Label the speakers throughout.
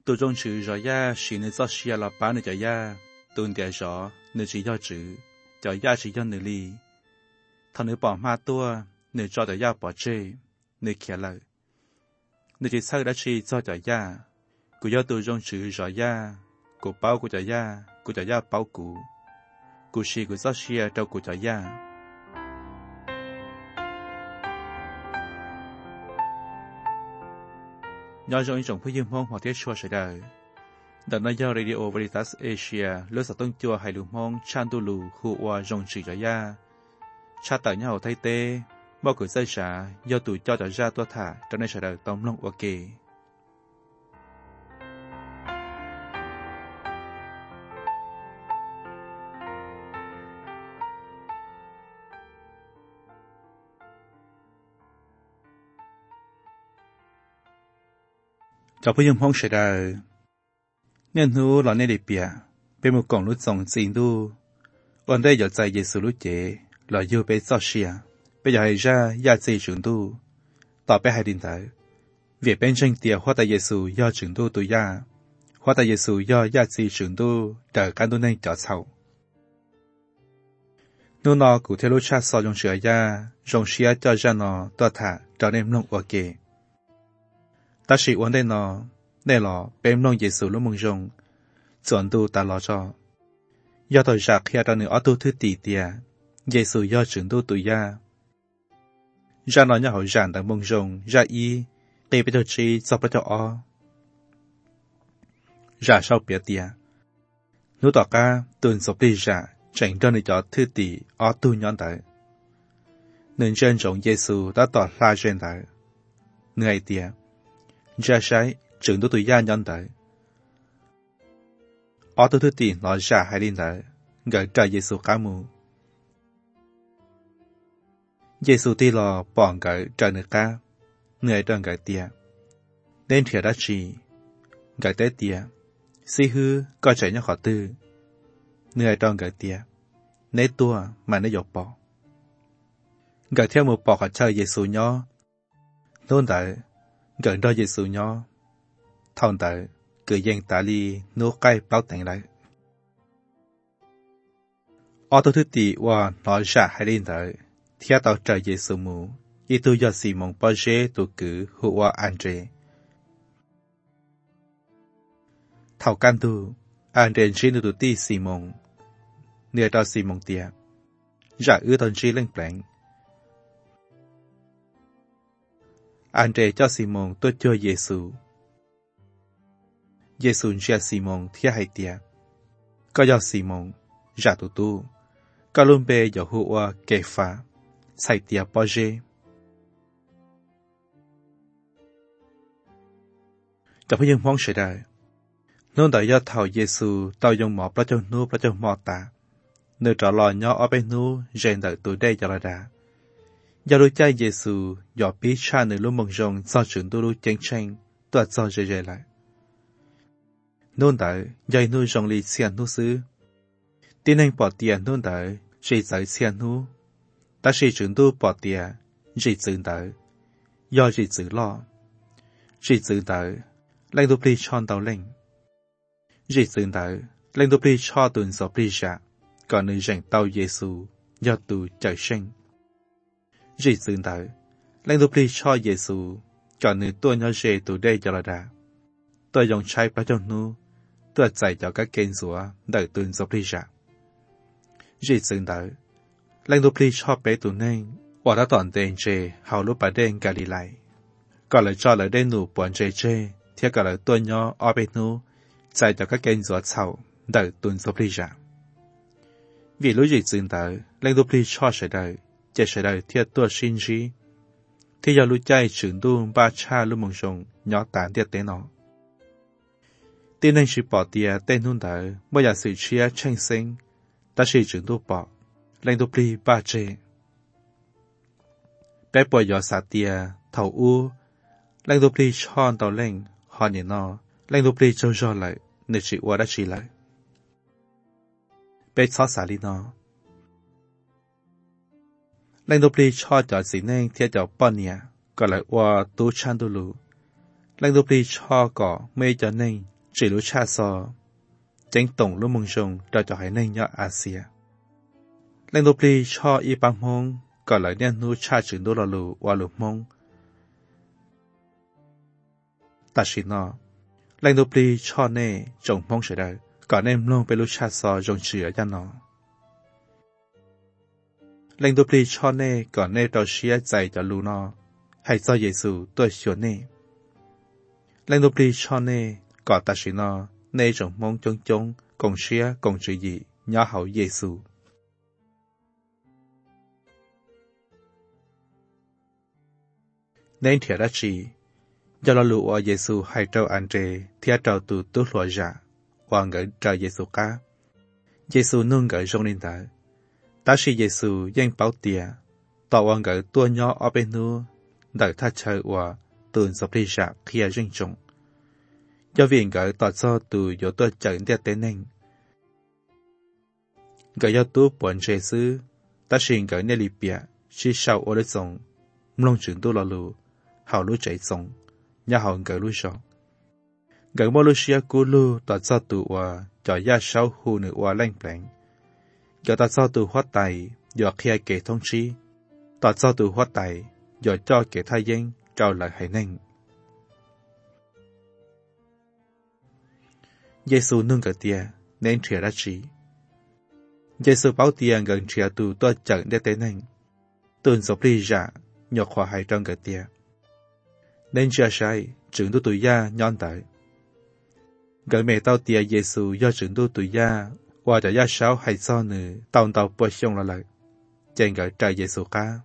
Speaker 1: tôi trong chữ rõ ya chỉ nên cho xia là bán được cho ya tôi để rõ nên chỉ do chữ cho ya chỉ do nơi ly thằng nữ bỏ ma tua nên cho cho ya bỏ chê nên kia lời nên chỉ sau đã chỉ cho ya của do tôi trong chữ rõ ya của bao của cho ya bao của xì của cho xia đâu của cho ya nhớ trong những phim mong hoặc tiết show sẽ đời đợt này do Radio Veritas Asia lối sở tôn chùa hay lùm mong Chandulu khu oa rong chỉ cho ya cha tại nhau thay tê bao cử dây xả do tụi cho ra tua thả trong này sẽ đời tóm long ok cho phim mong sẽ đời nên hú là nên đẹp bia bên một cổng lút dòng xin đu còn đây giờ chạy Giêsu lút chế là yêu bé sao xia bây giờ hay ra gia gì trường đu tỏ bé hai đình tới việc bên tranh tiệt hoa tại Giêsu do trường đu tụi ya hoa tại Giêsu do gia gì trường đu đợi căn đu nên trở sau nô nọ cụ theo lối cha so trong sửa ya trong xia cho ra nọ toa thả cho nên nông ok ta chỉ vấn đề nọ đây là bên nông Giêsu lúc mong rong chọn tu ta lo cho do thời giặc khi ta nữa ở tu thứ tỷ tiệt Giêsu do trưởng tu tụi ya ra nói nhà hội giảng đang mong rong ra y tê bây giờ chi cho bây giờ o ra sau bia tiệt nếu tỏ ca tuần sập đi ra tránh cho người cho thứ tỷ ở tu nhon tới nên trên trong Giêsu đã tỏ ra trên tới người tiệt ra sai trưởng tu tụi ya nhon tới ở tu thứ tỷ nói ra hai linh tới gửi trả Giêsu cá mù Giêsu ti lo bọn gửi trả nước cá người đang gửi tiệt nên thiệt đã chỉ gửi tới tiệt si hư coi chạy nhau khó tư người đang gửi tiệt nấy tua mà nó dọc bỏ gửi theo một bỏ họ chơi Giêsu nhỏ nôn tới gửi đo Giêsu nhỏ thòng tới cứ dành tả ly nô cay bao tành lại ở tôi thứ tỷ và nói ra hai linh tới theo tàu trời Giêsu mù y tu do Simon Paget tu cử hữu và Andre thảo can tu Andre trên tu ti Simon nửa đó Simon tiệt giả ư tần chi lên pleng Andre cho Simon tôi cho Giêsu Giêsu cho Simon theo hai tiệt có do Simon giả tu có luôn bề do hữu và kê phá sai tiệt Paget các bạn mong sẽ đời nôn đại do thảo Giêsu tao dùng mỏ bắt cho mỏ ta nơi trả lời nhỏ ở bên nu rèn đợi tuổi đây cho là đã do đôi trai Giêsu do bí cha nơi lúc mong rong do trưởng tu lúc chiến tranh toát do rề lại nôn đại dây nu rong li xian nu xứ tin anh bỏ tiền nôn đại chỉ giải xian nu ta chỉ trưởng tu bỏ tiền chỉ dưỡng đại do chỉ dưỡng lo chỉ dưỡng đại lãnh đô pli chọn tàu lệnh chỉ dưỡng đại lãnh đô pli cho tuần số pli giả còn nơi rèn tàu Giêsu do tu trời sinh chỉ dưỡng đại lãnh đô pli cho Giêsu còn nơi tôi nhớ về tu đây cho là đã tôi dùng trái bắt cho nu tôi dạy cho các kênh rùa đợi tuần số pli giả chỉ dưỡng đại lãnh đô pli cho bé tu nên và đã toàn tên chê hầu lúc bà đen cả đi lại còn lại cho lại đen nụ bọn chê theo cả lời tôi nhỏ ở bên nu dạy cho các kênh rùa sầu đợi tuần số pli giả vì lúc gì dưỡng đại lãnh đô pli cho sẽ đời chạy sẽ đời theo tôi xin gì thì giờ lúc chạy trưởng tu ba cha lúc mong rồng nhỏ tán tiết tế nó tin anh chỉ bỏ tia tên nun đời bây giờ sự chia tranh sinh ta chỉ trưởng tu bỏ lãnh đô pli ba chê bé bồi nhỏ xả tia thầu u lãnh đô pli cho tàu lệnh họ nhìn nó lãnh đô pli cho lại nơi chỉ qua đã chỉ lại bé xóa xả đi nó lãnh đô pli cho gì nên theo cho bọn nhà còn lại qua tu chan tu lù lãnh đô pli cho có mê cho nên chỉ lúc cha so chính tổng lúc mong rồng đào cho hai nên nhỏ Asia lên đô pli cho y bám mong còn lại nên nu cha chừng đô là lù qua lù mong ta chỉ nó lên đô pli cho nè trồng mong sẽ đời còn em luôn被lúc cha so rồng chỉ ở nhà nó lên đô pli cho nè còn nè đào xía dạy cho lù nó hay do Giêsu tôi sửa nè lên đô pli cho nè còn ta chỉ nó nè trồng mong chống chống cùng xía cùng chữ gì nhỏ hậu Giêsu nên thiệt đã chỉ do là lũ ở Giêsu hay trâu Andre thiệt trâu từ tốt lúa giả qua ngỡ trâu Giêsu cá Giêsu nương ngỡ trong linh đạo ta chỉ Giêsu danh bảo tiệt tàu qua ngỡ tua nhỏ ở bên nu đợi ta chơi qua từ sập đi giả kia riêng trọng do vì ngỡ tỏ cho từ yếu tôi chẳng để tên nên ngỡ do tu buồn Giêsu ta chỉ ngỡ nên lì bịa chỉ sau ở đây sống mong chuyện tu là lũ hào lũ chạy sống nhà hào ngỡ lũ sống ngỡ mô lũ xia cú lũ tỏ cho tụ hòa cho gia sáu hù nữ hòa lanh bánh giờ tỏ cho tụ hóa tài giờ khi kể thông trí tỏ cho tụ hóa tài giờ cho kể thay dân trao lại hải nênh Giêsu nương cỡ tia nên trẻ đã trí Giêsu bảo tia gần trẻ tụ tôi chẳng để tên nênh tuần sọc đi giả nhọc hòa hải trong cỡ tia nên chưa sai trưởng tu tuổi gia nhon tới gần mẹ tao tia Giêsu do trưởng tu tuổi gia qua cho gia sáu hay so nữ tao bớt xong là lại trên gỡ trời Giêsu cá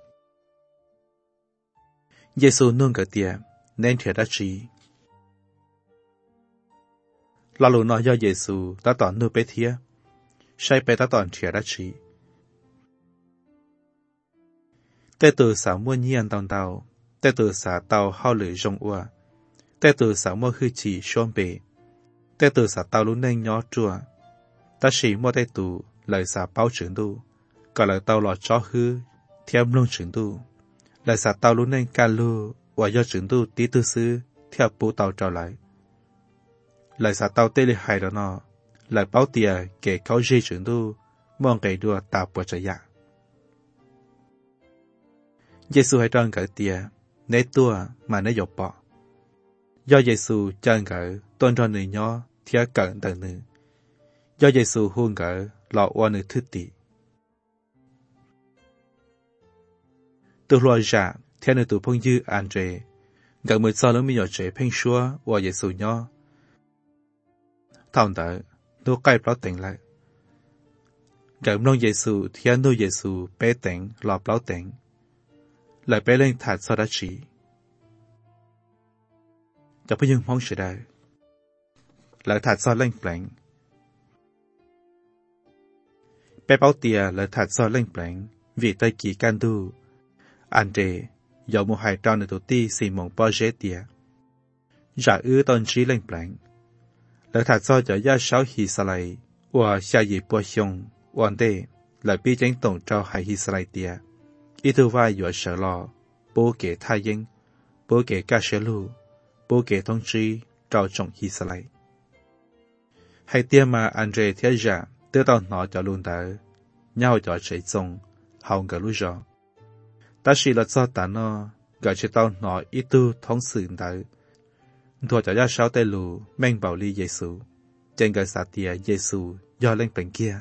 Speaker 1: Giêsu nương cỡ tia nên thiệt đã trí là lũ nói do Giêsu ta tỏ nô bé thía sai bé ta tỏ thiệt đã trí tê từ xã mua nhiên tao tê từ xã tao hao lưỡi rong ua tê từ xã mua hư chỉ xôn bể tê từ xã tao lúc nên nhỏ chua ta chỉ mua tê từ lời xã bao trưởng tu còn lời tao lọt cho hư theo lông trưởng tu lời xã tao lúc nên ca lu và do trưởng tu tí tư sư theo bố tao trở lại lời xã tao tê lì hài đó nó lời báo tìa kể cáo dây trưởng tu mong kể đùa tao bữa trở dạ Giêsu hay tròn cỡ tia nế tua mà nế dọc bỏ do Giêsu tròn cỡ tôn tròn nữ nhỏ theo cận tầng nữ do Giêsu huôn cỡ lọ qua nữ thứ tỷ từ loài giả theo nữ tụ phong dư Andre gần 10 sau lớn mi nhỏ trẻ phênh xua qua Giêsu nhỏ thòng đỡ nô cay báo tỉnh lại gần nông Giêsu theo nô Giêsu bé tỉnh lọ báo tỉnh lại bé lên thật sau đã chỉ cho bây giờ mong sẽ đời lại thật sau lên blank bé báo tia lại thật sau lên blank vì tay kỳ can du Andre dạo một hai tròn từ ti xì mong bao dễ tia giả ư tôn trí lên blank lại thật sau cho gia sáu hi sa lại và xa gì bao xong hoàn đề lại bi chánh tổng trao hai hi sa lại tia ít thứ vai dọa sợ lo bố kể thay dân bố kể ca sẽ lưu bố kể thông trí trao trọng hi sa lại hay tia mà Andre thiết giả tiêu tao nó cho luôn tới nhau cho chạy xong hầu ngờ lúc rõ ta chỉ là do ta nó gợi cho tao nó ít tu thông sự tới thua cho ra sáu tay lù men bảo ly Giêsu trên gợi xả tia Giêsu do lên bên kia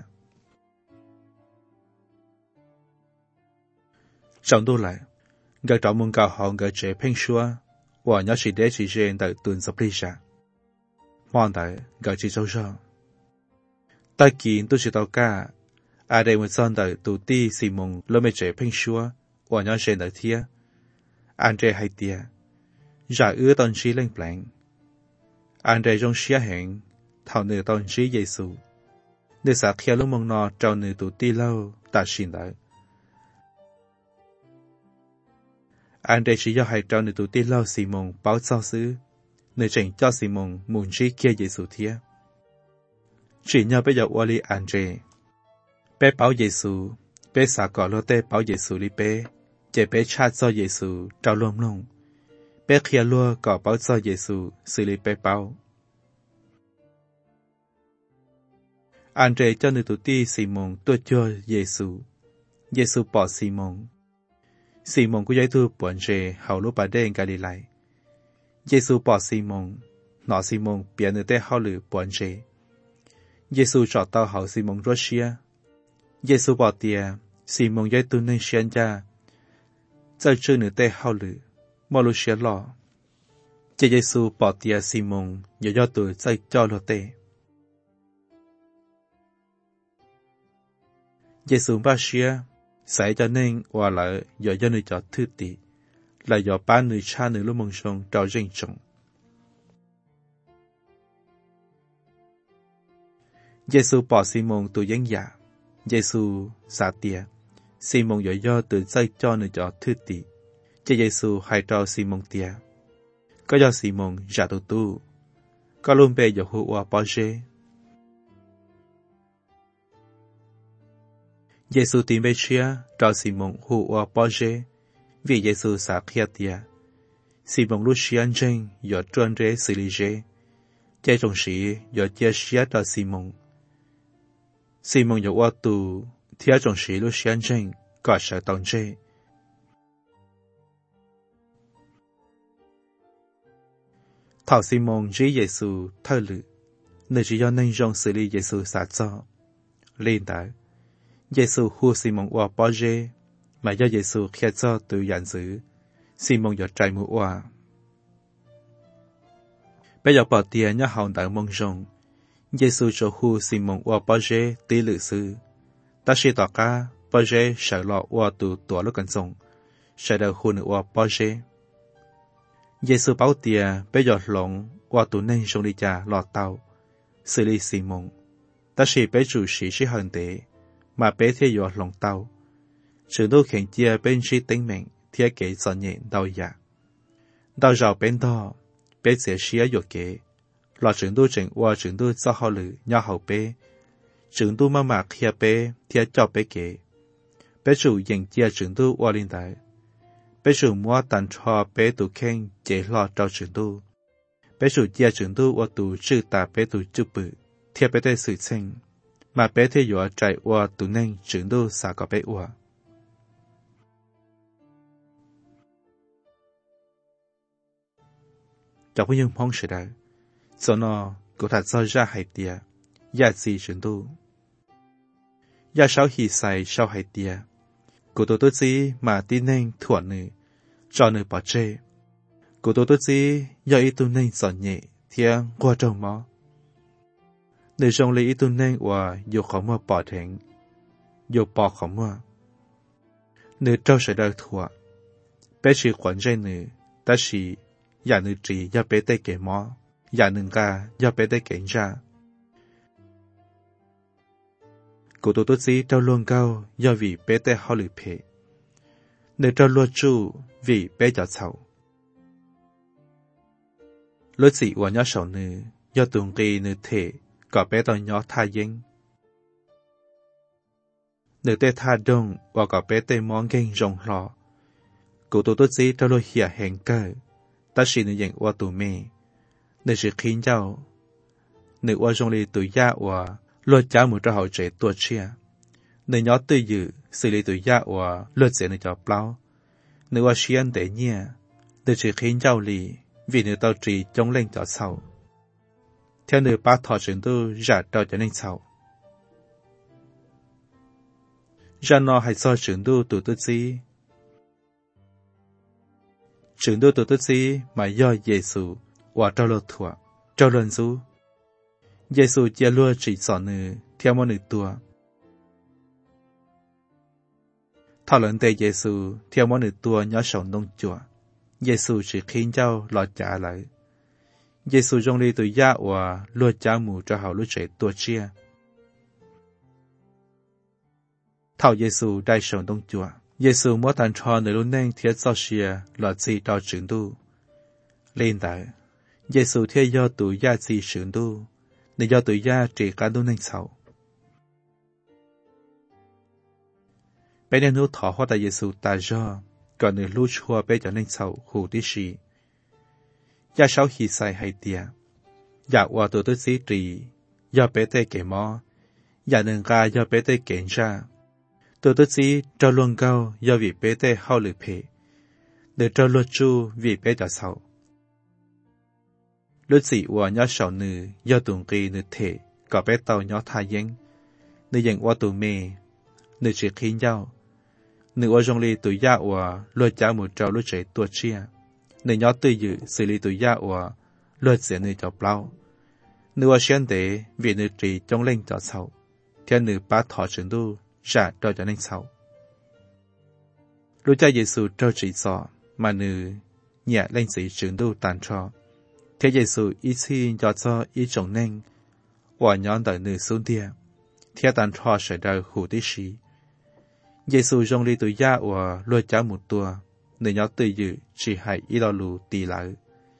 Speaker 1: trong đô lại gợi trọ mong cao họ gợi trẻ phênh xua và nhớ chỉ để chỉ riêng tại tuần sắp đi ra mong tại gợi chỉ châu rơ ta kiến tôi chỉ tao cả ai đây một son tại tụ ti xì mong lỡ mẹ trẻ phênh xua và nhớ riêng tại thia Andre hay tia giả ưa tôn trí lên blank Andre trong xia hẹn thảo nữ tôn trí Giêsu để xã theo lúc mong nó trao nữ tụ ti lâu ta xin lại Andre chỉ do hai trao nữ tụ ti lâu xì mong báo sao xứ nữ chỉnh cho xì mong muốn trí kia Giêsu thia chỉ nhờ bây giờ qua li Andre bé báo Giêsu bé xã cỏ lô tê báo Giêsu li bé chế bé cha cho Giêsu trao luôn luôn bé kia lua cỏ báo cho Giêsu xử lý bé báo Andre cho nữ tụ ti Simon tôi cho Giêsu. Giêsu bỏ Simon. Simon cũng giải thu bọn rề hầu lúc bà đen Galilei. Giêsu bỏ Simon. Nó Simon biến nữ tế hầu lử bọn rề. Giêsu trọ tàu hầu Simon Russia. Giêsu bỏ tìa. Simon giải tu nên xuyên ra. Giờ chư nữ tế hầu lử. Mô lưu xuyên lọ. Chế Giêsu bỏ tìa Simon. Do tụi dạy cho lọ tế. Giêsu ba xia, sẽ cho nên hòa lại do người cho thứ tỷ, là do ba người cha người lúc mong sông trao riêng trọng. Giêsu bỏ Simon từ dân giả, Giêsu xả tìa, Simon do từ dây cho người cho thứ tỷ, cho Giêsu hay trao Simon tìa, có do Simon giả tu, có luôn bề do hữu hòa bỏ rê. Giêsu tìm bê chia trao Simon hữu hòa bỏ rê, vì Giêsu xả khía tìa. Simon lúc xí anh chênh do trơn rê xử lý rê, chế trong sĩ do chia xía trao Simon. Simon do hòa tù, thịa trong sĩ lúc xí anh chênh, có sở tổng rê. Thảo Simon dĩ Giêsu thơ lự, nơi chỉ do nên rong xử lý Giêsu xả cho. Lên tới. Giêsu hù Simon hòa bỏ rê, mà do Giêsu khía cho tự dàn giữ, Simon do trái mũ hòa. Bây giờ bỏ tìa nhá hồng đợi mong rong, Giêsu cho hù Simon hòa bỏ rê tí lự sư. Ta sĩ tỏ ca, bỏ rê sợ lọ hòa tù tùa lúc cần rong, sợ đợi hù nữ hòa bỏ rê. Giêsu bảo tìa bây giờ lộn hòa tù nên rong đi chà lọ tàu, xử lý Simon. Ta sĩ bây chủ sĩ sĩ hờn tế, mà bé thiết dọa lòng tàu. Sự đô khen chia bên sĩ tính mệnh thiết kế giọt nhẹ đau dạ. Đau rào bên đó, bé sẽ xía dọa kế. Lọ trường đô trình qua trường đô do họ lử nhỏ hậu bé. Trường đô mà mạc khía bé thiết cho bé kế. Bé chủ dành chia trường đô qua linh đại. Bé chủ mua tàn cho bé tù khen chế lọ trao trường đô. Bé chủ chia trường đô qua tù chư tà bé tù chư bự. Thiết bé tê sự chênh. Mà bé thế dọa chạy qua tù nên trưởng đô xả có bé qua. Chọc với những mong sự đó, cho nó có thật do ra hải tìa, giá gì trưởng đô. Giá sáu hì xài sau hải tìa, của tôi tốt gì mà tin nên thua nữ, cho nữ bỏ chê. Của tôi tốt gì do ý tù nên giọt nhẹ, thiên qua trâu mó. Nữ trong lý tu nên và dù khó mơ bỏ thịnh, dù bỏ khó mơ. Nữ trâu sẽ đợi thua. Bé chỉ quản dây nữ, ta chỉ giả nữ trí do bé tay kể mó, giả nữ ca do bé tay kể ra. Cụ tổ tốt gì trâu luôn cao do vì bé tay họ lử phê. Nữ trâu luôn trụ vì bé giọt sầu. Lối dị và nhỏ sầu nữ do tuần kỳ nữ thể có bé tao nhỏ tha dính. Nữ tê tha đông và có bé tê món ghen rồng lọ. Cụ tổ tốt gì cho lôi hiểu hẹn cơ. Ta chỉ nữ dành qua tù mê. Nữ chỉ khiến nhau. Nữ qua rong lì tù gia và lôi cháu một trò hậu trẻ tuột chia. Nữ nhỏ tư dự xử lý tù gia và lôi trẻ nữ cho plau. Nữ qua xiên để nhẹ. Nữ chỉ khiến nhau lì vì nữ tao trì chống lên cho sau. Theo nữ bác thọ trường đô giả trao cho nên sau. Ra nó hay do trường đô tù tốt gì. Trường đô tù tốt gì mà do Giêsu và trao lô thua, trao luận dụ. Giêsu chia lua chỉ sọ nữ theo môn nữ tua. Thảo luận tê Giêsu theo môn nữ tua nhỏ sầu nông chùa. Giêsu chỉ khiến nhau lọt trả lại. Giêsu trong lý tùy gia và lua trả mù cho hậu lúc trẻ tua chia. Thảo Giêsu đại sầu nông chùa. Giêsu mỗi tàn cho nữ lúc nên thiết do xìa lọt gì trao trưởng đu. Lên đại, Giêsu thiết do tùy gia gì trưởng đu. Nên do tùy gia chỉ cả đu nên sầu. Bé nên nụ thỏ hoa tại Giêsu ta do. Còn nữ lưu chua bé cho nên sầu hù tí xì. Gia sáu hì sai hay tìa. Dạ hòa tù tức xí trì. Do bé tê kể mò. อย่าหนึ่งกายอเปเตเก่งจ้าตัวตัวซีเจ้าลวงเก้ายอวิเปเตเฮาหรือเพเดือเจ้าลวดจูวิเปจ่อเศร้าลุสีวัวยอเสานือยอตุงกีนือเทก็เปเตายอทาเยงนือยังว่าตัวเมนือจีขินเย้านือว่าจงลีตัวยาว่าลวดจ้าหมูเจ้าลุเจตัวเชียนือยอตืออยู่สิลีตัวยาว่าลวดเสียนือเจ้าเปล่านือว่าเชียนเดวีนือจีจงเล่งจ่อเศร้าเทียนนือป้าถอจึงดูจะเราจะนั่งเศร้ารู้ใจเยซูเจ้าจีสอมานือเนี่ยเล่งสีจึงดูตันชอเทียเยซูอีซียอดซออีจงเน่งว่าย้อนแต่นือสุนเดียเทียตันชอเสดหูที่ชีเยซูจงลีตัวยาว่าลวดจ้าหมุดตัวนือยอดตืออยู่ชีให้อีลอลูตีหลาย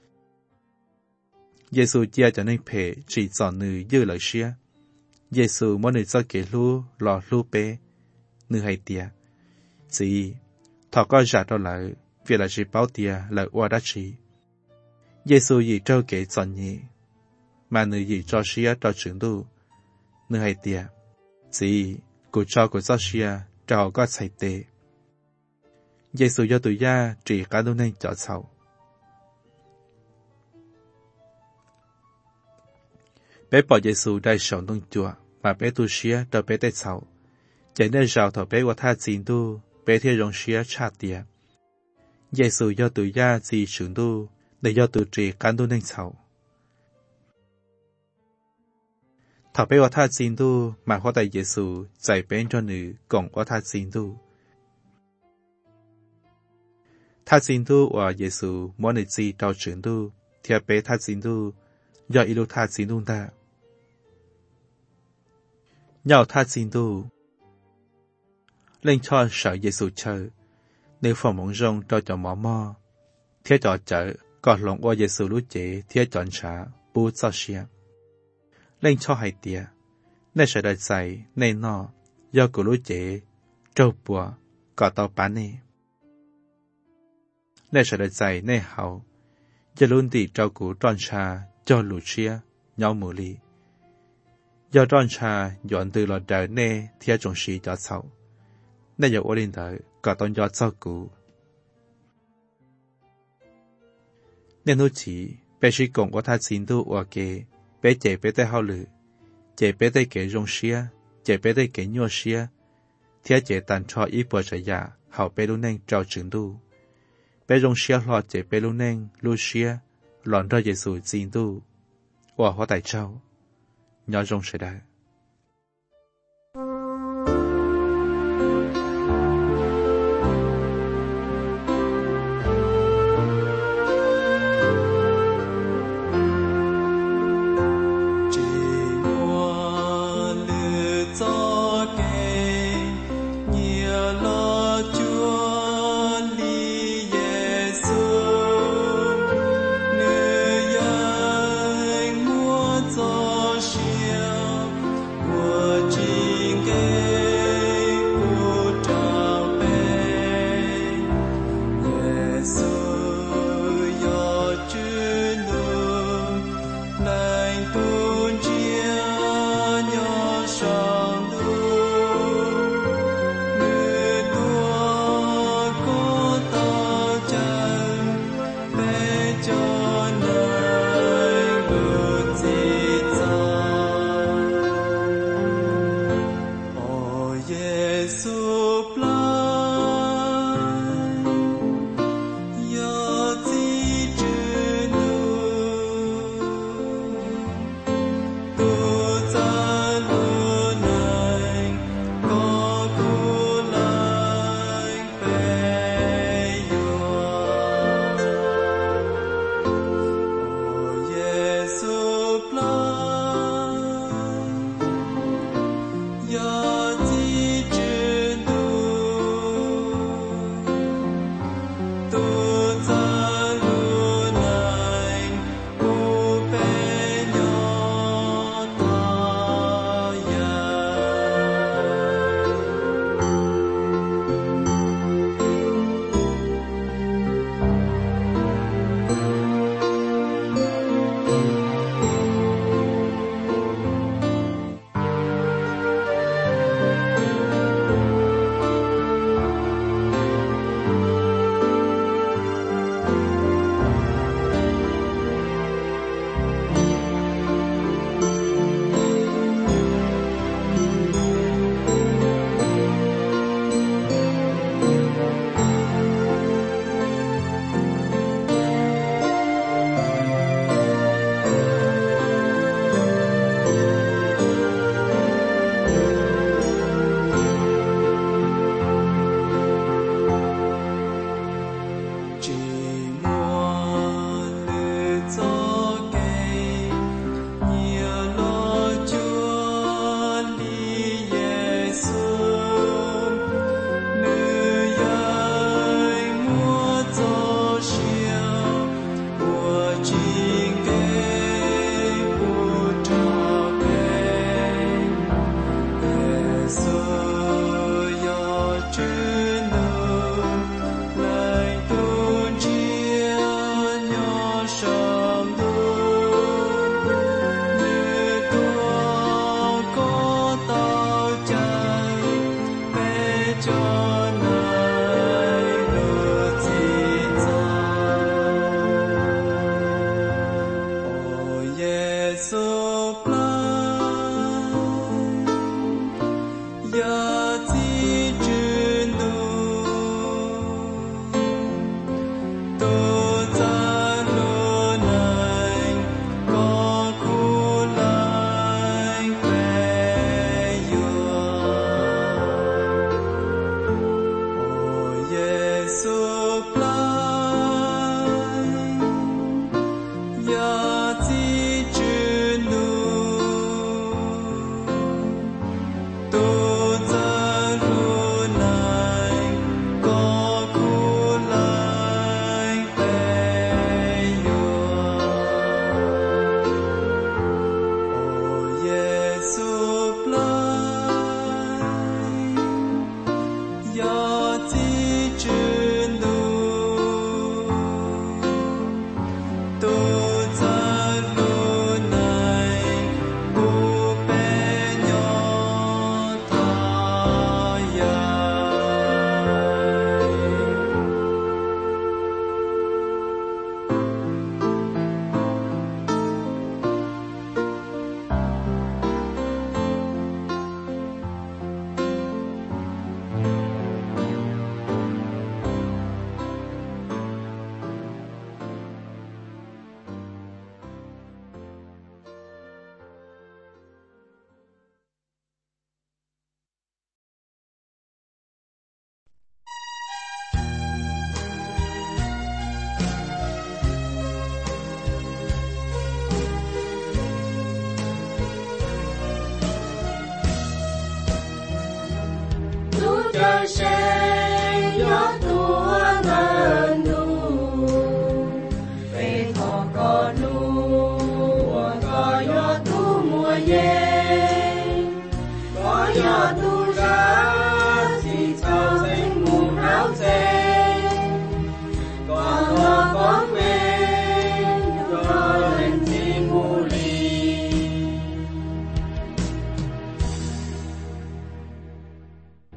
Speaker 1: เยซูเจียจะนั่งเพจีสอนนือยื้อเลยเชียเยซูมอนือจะเกลูรอลูเปนือให้เตียสีทอก็จัดเราเลยเวลาจีเป้าเตียเลยว่าดัชีเยซูยีเจ้าเกจอนยีมานือยีจอเชียจอจึงดูนือให้เตียสีกูจอกูจอเชียเจ้าก็ใส่เตเยซูยอตุยาจีการดูในจอเศร้าเป้ปอเยซูได้สอนตรงจัวมาเป้ตูเชียต่อเป้ได้เศร้าใจได้ราวต่อเป้ว่าท่าจีนดูเป้เที่ยงเชียชาเตียเยซูยอตุยาจีฉุนดูได้ยอตุจีการดูในเศร้าถ้าเป้ว่าท่าจีนดูมาข้อแต่เยซูใจเป็นจนหนึ่งกงว่าท่าจีนดูท่าจีนดูว่าเยซูมอนิจีเจ้าฉุนดูเทียเป้ท่าจีนดูยออีลูท่าจีนดูได้要他进度，令cho sợ Giêsu chờ, nếu phòng mộng rong cho cho mỏ mò, thiết cho chợ, còn lòng qua Giêsu lúc chế thiết chọn trả, bù cho xia.令cho hai tia, nên sợ đại dạy, nên nọ, do của lúc chế, trâu bùa, có tàu bán nè. Nên sợ đại dạy nên hậu, do luôn đi trâu của tròn trả, cho lũ xia, nhau mù lì. Do tròn trà dọn từ lò đời nê theo trồng sĩ cho sầu. Nên giờ ô linh đợi có tôn do cho cụ. Nên hữu chỉ, bế sĩ cộng của ta xin tu ua kê, bế chế bế tế hao lự, chế bế tế kế rong xia, chế bế tế kế nhua xia, theo chế tàn cho ý bùa trở dạ, hào bế lưu nênh trao chứng tu. Bế rong xia lọ chế bế lưu nênh, lưu xia, lọn ra dễ sủi xin tu, ua hóa tài trao. Nhỏ rong sẽ đại.
Speaker 2: sẽ